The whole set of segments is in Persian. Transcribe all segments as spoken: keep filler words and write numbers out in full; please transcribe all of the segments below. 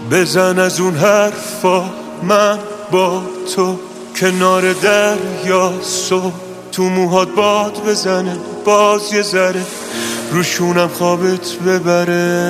بزن از اون حرفا، من با تو کنار دریا، صبح تو موهات باد بزنه، باز یه ذره روشونم خوابت ببره.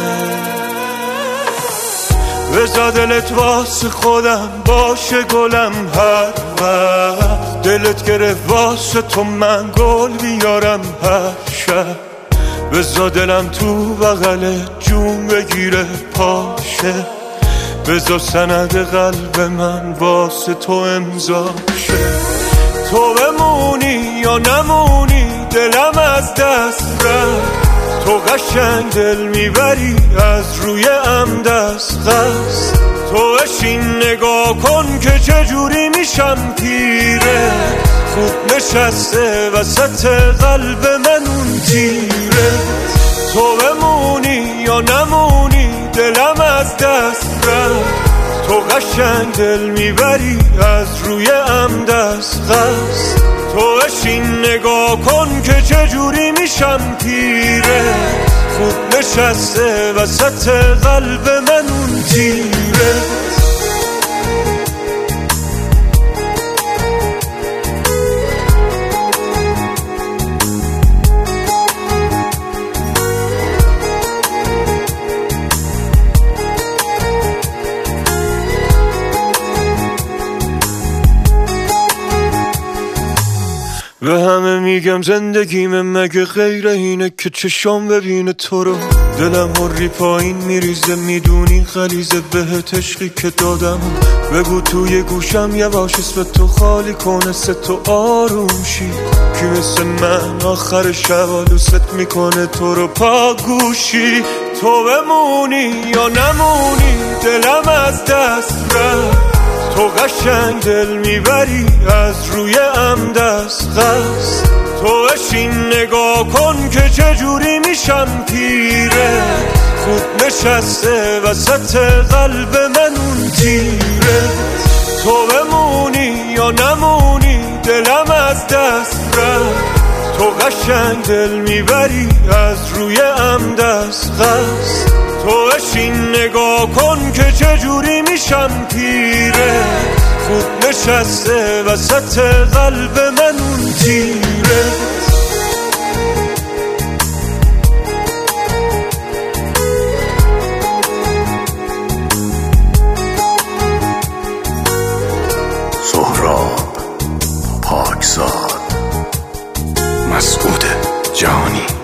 بذار دلت واسه خودم باشه گلم، هر وقت دلت گرفت واسه تو من گل بیارم هر شب. بذار دلم تو بغل جون بگیره پاشه، بذار سند قلب من واسه تو امضا شه. تو بمونی یا نمونی دلم از دست رفت، تو قشنگ دل میبری از روی ام دست قصد. تو اشین نگاه کن که چجوری میشم پیره، خوب نشسته وسط قلب من اون تیره. تو بمونی یا نمونی دلم از دست رفت، تو قشنگ دل میبری از روی ام دست قصد. تو اشین نگاه کن که چجوری میشم پیره، خوب نشسته وسط قلب من اون تیره. به همه میگم زندگیم مگه غیر اینه که چشام ببینه تو رو. دلم هری پایین میریزه، میدونی غلیظه بهت عشقی که دادم. بگو توی گوشم یواش اسم تو خالی کنه سه تو آروم شی، کی مثل من آخر شب دوست میکنه تو رو پا گوشی. تو بمونی یا نمونی دلم از دست رفت، تو قشنگ دل میبری از روی ام دست قصد. تو اشین نگاه کن که چجوری میشم پیره، خوب نشسته وسط قلب من اون تیره. تو بمونی یا نمونی دلم از دست رفت، تو قشنگ دل میبری از روی ام دست قصد. تو اشین نگاه کن که چجوری میشم پیره، خوب نشسته وسط قلب من اون تیره. سهراب پاکزاد، مسعود جهانی.